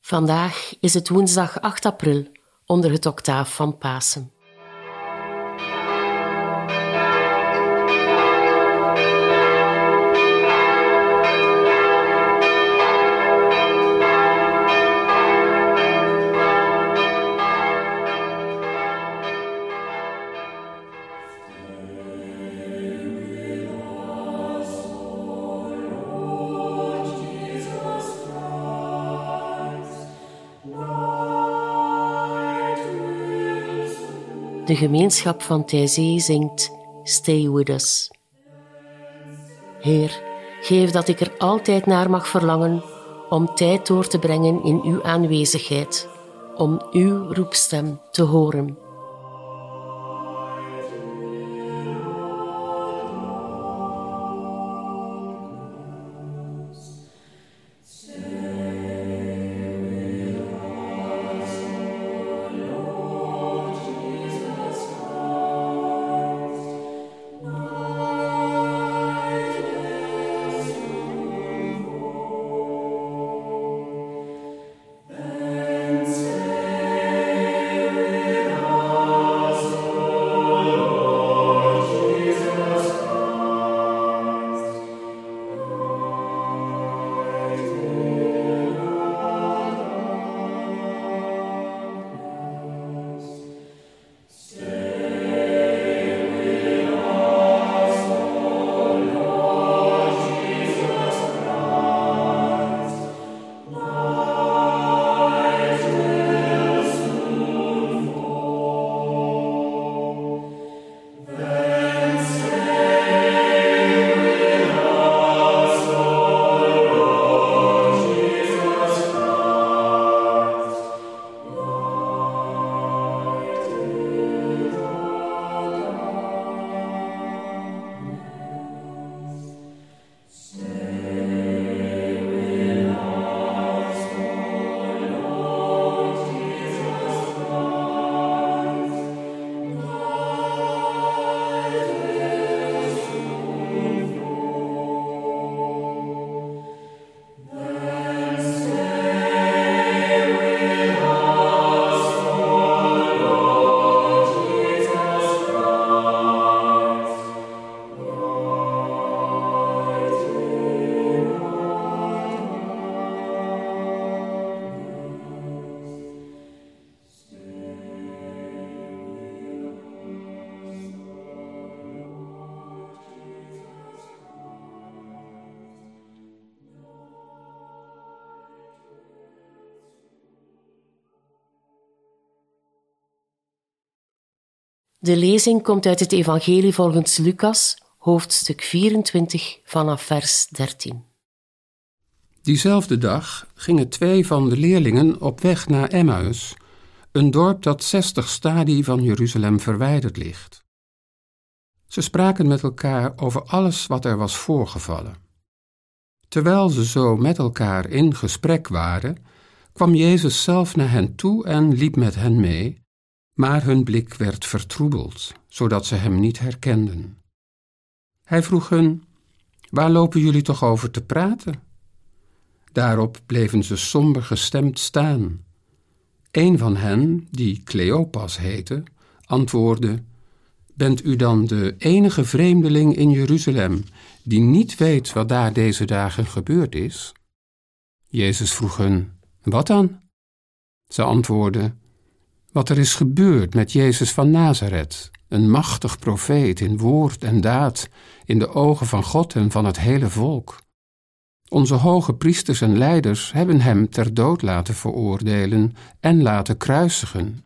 Vandaag is het woensdag 8 april, onder het octaaf van Pasen. De gemeenschap van Taizé zingt Stay with us. Heer, geef dat ik er altijd naar mag verlangen om tijd door te brengen in uw aanwezigheid, om uw roepstem te horen. De lezing komt uit het Evangelie volgens Lucas, hoofdstuk 24, vanaf vers 13. Diezelfde dag gingen 2 van de leerlingen op weg naar Emmaus, een dorp dat 60 stadii van Jeruzalem verwijderd ligt. Ze spraken met elkaar over alles wat er was voorgevallen. Terwijl ze zo met elkaar in gesprek waren, kwam Jezus zelf naar hen toe en liep met hen mee, maar hun blik werd vertroebeld, zodat ze hem niet herkenden. Hij vroeg hun: waar lopen jullie toch over te praten? Daarop bleven ze somber gestemd staan. Een van hen, die Kleopas heette, antwoordde: bent u dan de enige vreemdeling in Jeruzalem die niet weet wat daar deze dagen gebeurd is? Jezus vroeg hun: wat dan? Ze antwoordden: wat er is gebeurd met Jezus van Nazareth, een machtig profeet in woord en daad, in de ogen van God en van het hele volk. Onze hoge priesters en leiders hebben hem ter dood laten veroordelen en laten kruisigen.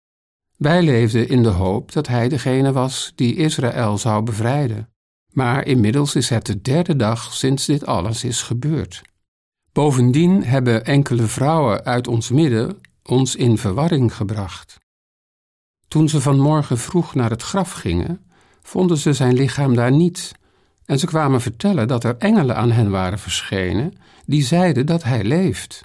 Wij leefden in de hoop dat hij degene was die Israël zou bevrijden, maar inmiddels is het de 3e dag sinds dit alles is gebeurd. Bovendien hebben enkele vrouwen uit ons midden ons in verwarring gebracht. Toen ze vanmorgen vroeg naar het graf gingen, vonden ze zijn lichaam daar niet, en ze kwamen vertellen dat er engelen aan hen waren verschenen, die zeiden dat hij leeft.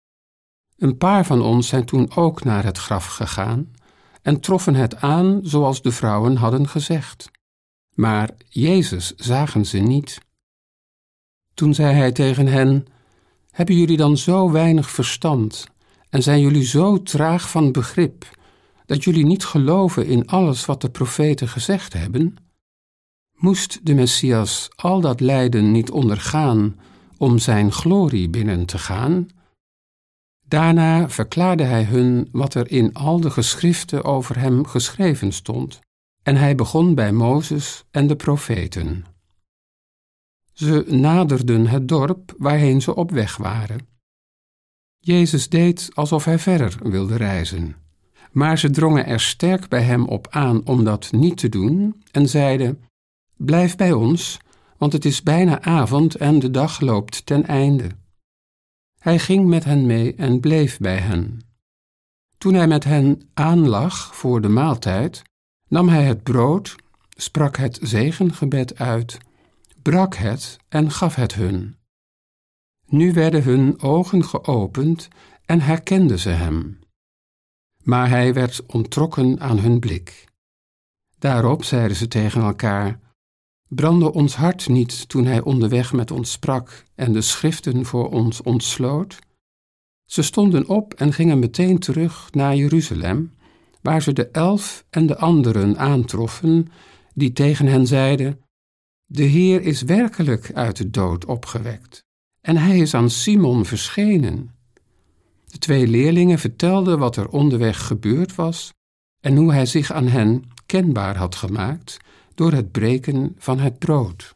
Een paar van ons zijn toen ook naar het graf gegaan en troffen het aan zoals de vrouwen hadden gezegd. Maar Jezus zagen ze niet. Toen zei hij tegen hen: hebben jullie dan zo weinig verstand En zijn jullie zo traag van begrip dat jullie niet geloven in alles wat de profeten gezegd hebben? Moest de Messias al dat lijden niet ondergaan om zijn glorie binnen te gaan? Daarna verklaarde hij hun wat er in al de geschriften over hem geschreven stond, en hij begon bij Mozes en de profeten. Ze naderden het dorp waarheen ze op weg waren. Jezus deed alsof hij verder wilde reizen, maar ze drongen er sterk bij hem op aan om dat niet te doen en zeiden: "Blijf bij ons, want het is bijna avond en de dag loopt ten einde." Hij ging met hen mee en bleef bij hen. Toen hij met hen aanlag voor de maaltijd, nam hij het brood, sprak het zegengebed uit, brak het en gaf het hun. Nu werden hun ogen geopend en herkenden ze hem. Maar hij werd onttrokken aan hun blik. Daarop zeiden ze tegen elkaar: "Brandde ons hart niet toen hij onderweg met ons sprak en de schriften voor ons ontsloot?" Ze stonden op en gingen meteen terug naar Jeruzalem, waar ze de 11 en de anderen aantroffen, die tegen hen zeiden: "De Heer is werkelijk uit de dood opgewekt, en hij is aan Simon verschenen." De 2 leerlingen vertelden wat er onderweg gebeurd was en hoe hij zich aan hen kenbaar had gemaakt door het breken van het brood.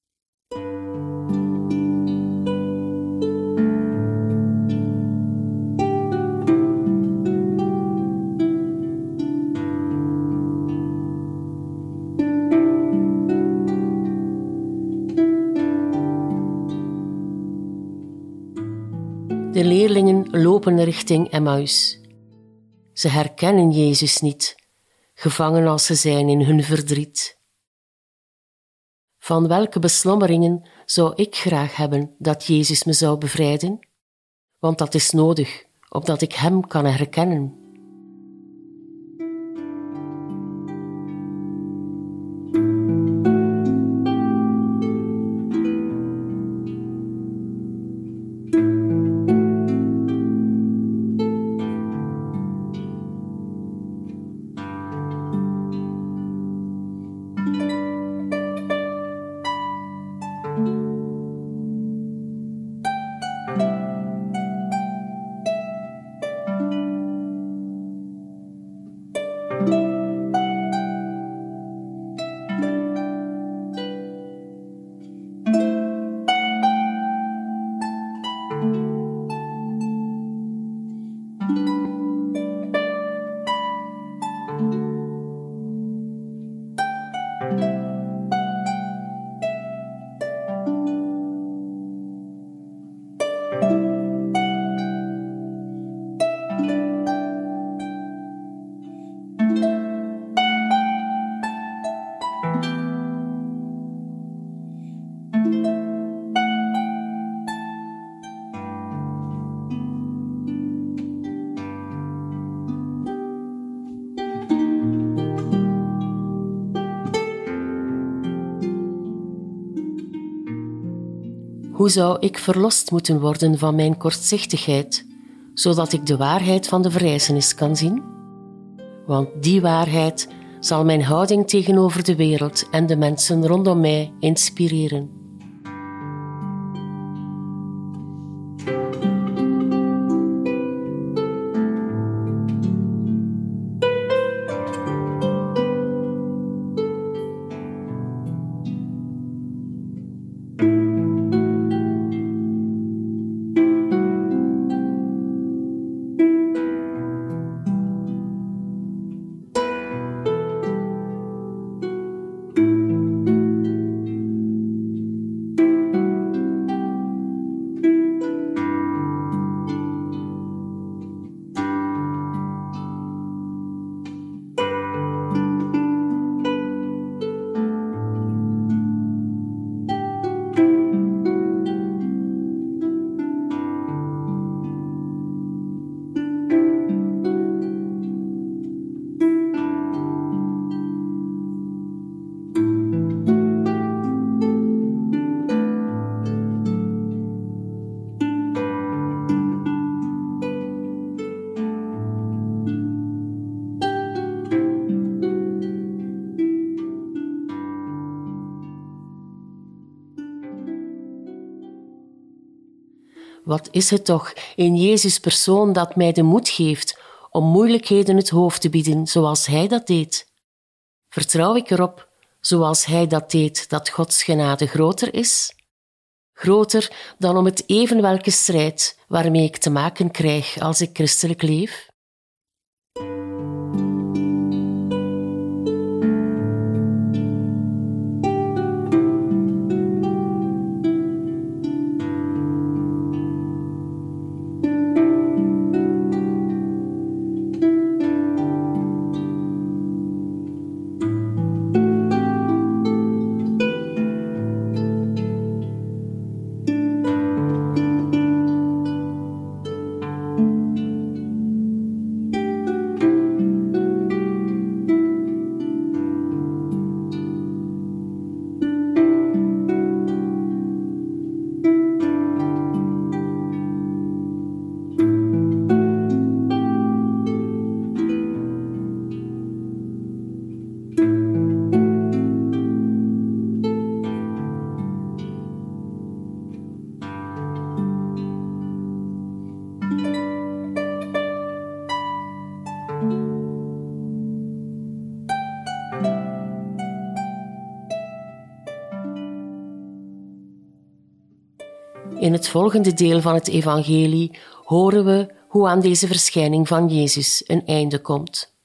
De leerlingen lopen richting Emmaus. Ze herkennen Jezus niet, gevangen als ze zijn in hun verdriet. Van welke beslommeringen zou ik graag hebben dat Jezus me zou bevrijden? Want dat is nodig, opdat ik Hem kan herkennen. Hoe zou ik verlost moeten worden van mijn kortzichtigheid, zodat ik de waarheid van de verrijzenis kan zien? Want die waarheid zal mijn houding tegenover de wereld en de mensen rondom mij inspireren. Wat is het toch in Jezus' persoon dat mij de moed geeft om moeilijkheden het hoofd te bieden zoals Hij dat deed? Vertrouw ik erop, zoals Hij dat deed, dat Gods genade groter is? Groter dan om het even welke strijd waarmee ik te maken krijg als ik christelijk leef? In het volgende deel van het evangelie horen we hoe aan deze verschijning van Jezus een einde komt.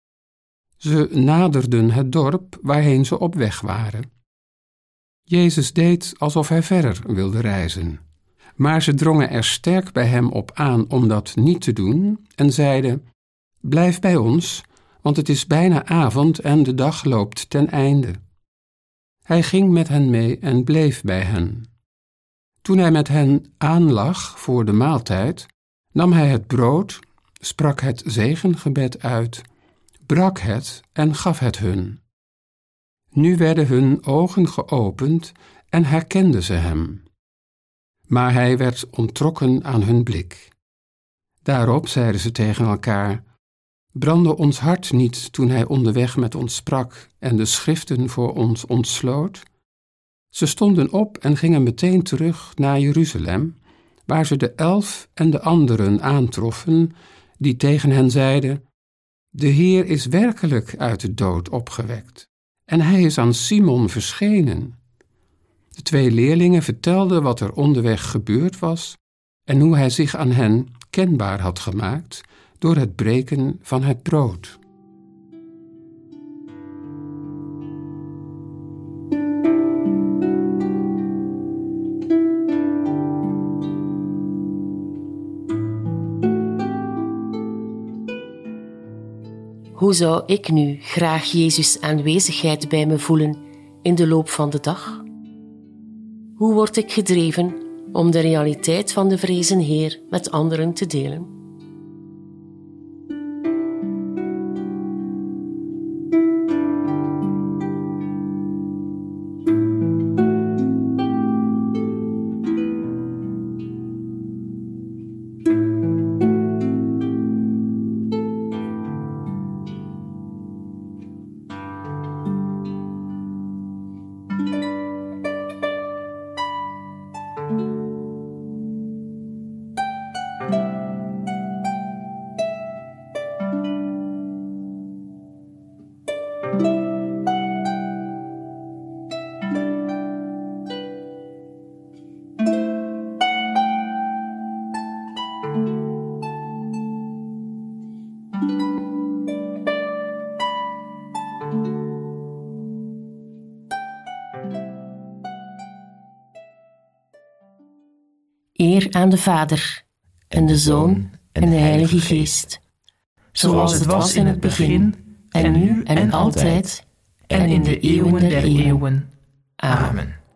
Ze naderden het dorp waarheen ze op weg waren. Jezus deed alsof hij verder wilde reizen, maar ze drongen er sterk bij hem op aan om dat niet te doen en zeiden: "Blijf bij ons, want het is bijna avond en de dag loopt ten einde." Hij ging met hen mee en bleef bij hen. Toen hij met hen aanlag voor de maaltijd, nam hij het brood, sprak het zegengebed uit, brak het en gaf het hun. Nu werden hun ogen geopend en herkenden ze hem. Maar hij werd onttrokken aan hun blik. Daarop zeiden ze tegen elkaar: "Brandde ons hart niet toen hij onderweg met ons sprak en de schriften voor ons ontsloot?" Ze stonden op en gingen meteen terug naar Jeruzalem, waar ze de 11 en de anderen aantroffen, die tegen hen zeiden: "De Heer is werkelijk uit de dood opgewekt, en hij is aan Simon verschenen." De 2 leerlingen vertelden wat er onderweg gebeurd was en hoe hij zich aan hen kenbaar had gemaakt door het breken van het brood. Hoe zou ik nu graag Jezus' aanwezigheid bij me voelen in de loop van de dag? Hoe word ik gedreven om de realiteit van de verrezen Heer met anderen te delen? Eer aan de Vader, en de Zoon, en de Heilige Geest, zoals het was in het begin, en nu en altijd, en in de eeuwen der eeuwen. Amen.